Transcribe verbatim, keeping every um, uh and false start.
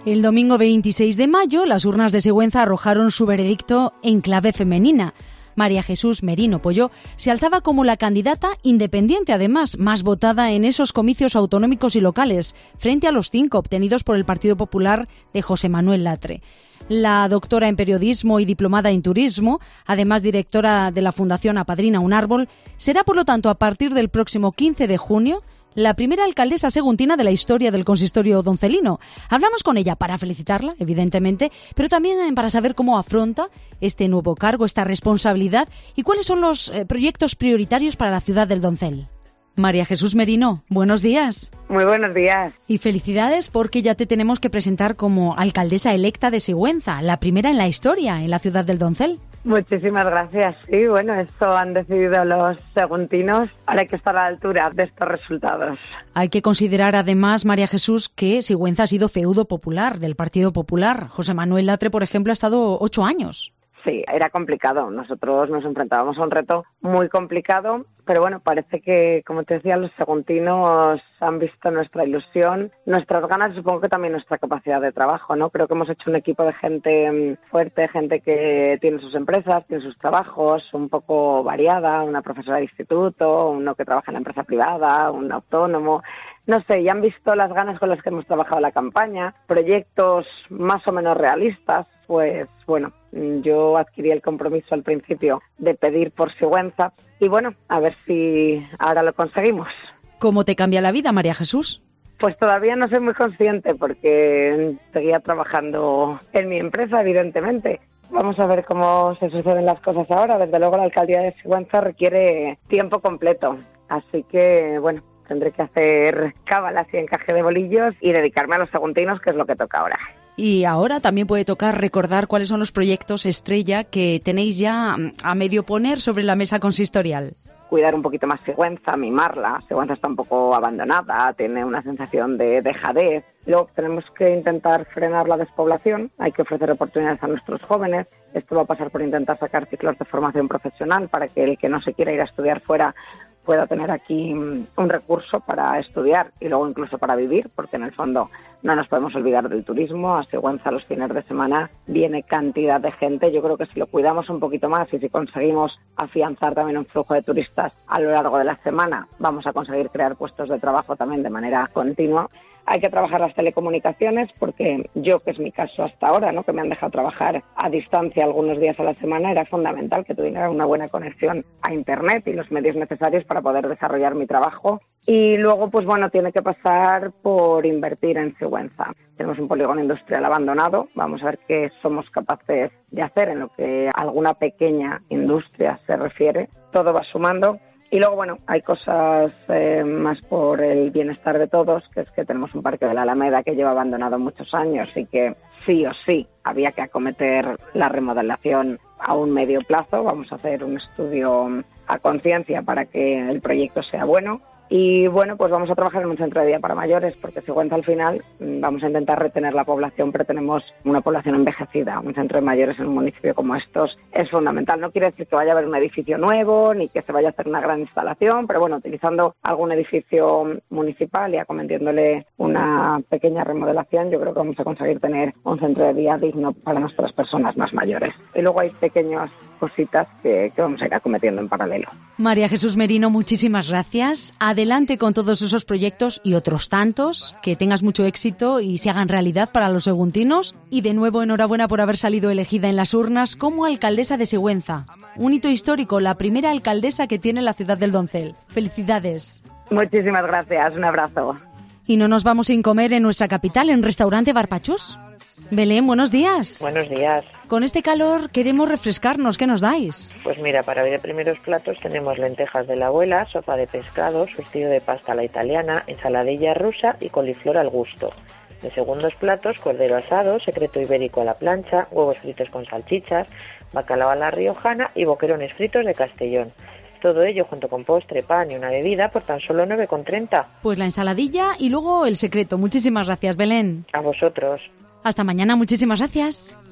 El domingo veintiséis de mayo, las urnas de Sigüenza arrojaron su veredicto en clave femenina. María Jesús Merino Polló se alzaba como la candidata independiente, además, más votada en esos comicios autonómicos y locales, frente a los cinco obtenidos por el Partido Popular de José Manuel Latre. La doctora en periodismo y diplomada en turismo, además directora de la Fundación Apadrina un Árbol, será, por lo tanto, a partir del próximo quince de junio, la primera alcaldesa seguntina de la historia del consistorio doncelino. Hablamos con ella para felicitarla, evidentemente, pero también para saber cómo afronta este nuevo cargo, esta responsabilidad y cuáles son los eh, proyectos prioritarios para la ciudad del Doncel. María Jesús Merino, buenos días. Muy buenos días. Y felicidades porque ya te tenemos que presentar como alcaldesa electa de Sigüenza, la primera en la historia en la ciudad del Doncel. Muchísimas gracias. Sí, bueno, esto han decidido los seguntinos. Ahora hay que estar a la altura de estos resultados. Hay que considerar además, María Jesús, que Sigüenza ha sido feudo popular del Partido Popular. José Manuel Latre, por ejemplo, ha estado ocho años. Sí, era complicado. Nosotros nos enfrentábamos a un reto muy complicado, pero bueno, parece que, como te decía, los seguntinos han visto nuestra ilusión, nuestras ganas y supongo que también nuestra capacidad de trabajo, ¿no? Creo que hemos hecho un equipo de gente fuerte, gente que tiene sus empresas, tiene sus trabajos, un poco variada, una profesora de instituto, uno que trabaja en la empresa privada, un autónomo. No sé, ya han visto las ganas con las que hemos trabajado la campaña, proyectos más o menos realistas. Pues bueno, yo adquirí el compromiso al principio de pedir por Sigüenza y bueno, a ver si ahora lo conseguimos. ¿Cómo te cambia la vida, María Jesús? Pues todavía no soy muy consciente porque seguía trabajando en mi empresa, evidentemente. Vamos a ver cómo se suceden las cosas ahora. Desde luego la alcaldía de Sigüenza requiere tiempo completo, así que bueno, tendré que hacer cábalas y encaje de bolillos y dedicarme a los seguntinos, que es lo que toca ahora. Y ahora también puede tocar recordar cuáles son los proyectos estrella que tenéis ya a medio poner sobre la mesa consistorial. Cuidar un poquito más Sigüenza, mimarla. Sigüenza está un poco abandonada, tiene una sensación de dejadez. Luego tenemos que intentar frenar la despoblación, hay que ofrecer oportunidades a nuestros jóvenes. Esto va a pasar por intentar sacar ciclos de formación profesional para que el que no se quiera ir a estudiar fuera pueda tener aquí un recurso para estudiar y luego incluso para vivir, porque en el fondo no nos podemos olvidar del turismo. A Sigüenza los fines de semana viene cantidad de gente. Yo creo que si lo cuidamos un poquito más y si conseguimos afianzar también un flujo de turistas a lo largo de la semana, vamos a conseguir crear puestos de trabajo también de manera continua. Hay que trabajar las telecomunicaciones porque yo, que es mi caso hasta ahora, ¿no?, que me han dejado trabajar a distancia algunos días a la semana, era fundamental que tuviera una buena conexión a Internet y los medios necesarios para poder desarrollar mi trabajo. Y luego, pues bueno, tiene que pasar por invertir en Sigüenza. Tenemos un polígono industrial abandonado. Vamos a ver qué somos capaces de hacer en lo que a alguna pequeña industria se refiere. Todo va sumando. Y luego, bueno, hay cosas eh, más por el bienestar de todos, que es que tenemos un parque de la Alameda que lleva abandonado muchos años y que sí o sí había que acometer la remodelación a un medio plazo. Vamos a hacer un estudio a conciencia para que el proyecto sea bueno. Y bueno, pues vamos a trabajar en un centro de día para mayores, porque Sigüenza al final vamos a intentar retener la población, pero tenemos una población envejecida. Un centro de mayores en un municipio como estos es fundamental. No quiere decir que vaya a haber un edificio nuevo, ni que se vaya a hacer una gran instalación, pero bueno, utilizando algún edificio municipal y acometiéndole una pequeña remodelación, yo creo que vamos a conseguir tener un centro de día digno para nuestras personas más mayores. Y luego hay pequeñas cositas que, que vamos a ir acometiendo en paralelo. María Jesús Merino, muchísimas gracias. Adelante con todos esos proyectos y otros tantos, que tengas mucho éxito y se hagan realidad para los seguntinos. Y de nuevo, enhorabuena por haber salido elegida en las urnas como alcaldesa de Sigüenza. Un hito histórico, la primera alcaldesa que tiene la ciudad del Doncel. Felicidades. Muchísimas gracias, un abrazo. Y no nos vamos sin comer en nuestra capital, en Restaurante Barpachús. Belén, buenos días. Buenos días. Con este calor queremos refrescarnos, ¿qué nos dais? Pues mira, para hoy de primeros platos tenemos lentejas de la abuela, sopa de pescado, surtido de pasta a la italiana, ensaladilla rusa y coliflor al gusto. De segundos platos, cordero asado, secreto ibérico a la plancha, huevos fritos con salchichas, bacalao a la riojana y boquerones fritos de Castellón. Todo ello junto con postre, pan y una bebida por tan solo nueve con treinta. Pues la ensaladilla y luego el secreto. Muchísimas gracias, Belén. A vosotros. Hasta mañana, muchísimas gracias.